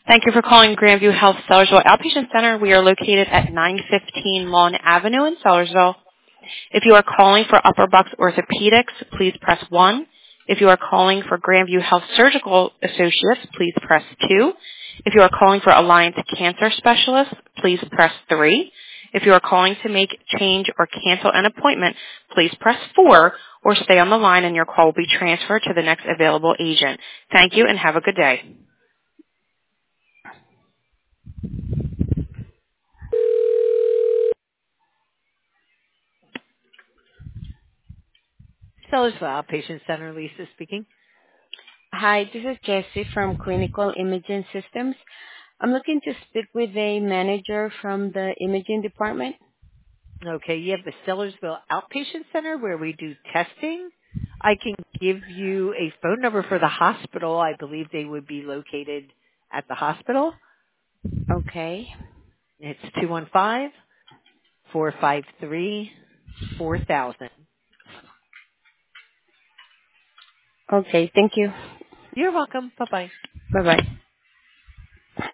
Thank you for calling Grandview Health Sellersville Outpatient Center. We are located at 915 Lawn Avenue in Sellersville. If you are calling for Upper Bucks Orthopedics, please press 1. If you are calling for Grandview Health Surgical Associates, please press 2. If you are calling for Alliance Cancer Specialists, please press 3. If you are calling to make, change, or cancel an appointment, please press 4 or stay on the line and your call will be transferred to the next available agent. Thank you and have a good day. Sellersville Outpatient Center, Lisa speaking. Hi, this is Jessie from Clinical Imaging Systems. I'm looking to speak with a manager from the imaging department. Okay, you have the Sellersville Outpatient Center where we do testing. I can give you a phone number for the hospital. I believe they would be located at the hospital. Okay. It's 215-453-4000. Okay, thank you. You're welcome. Bye-bye. Bye-bye.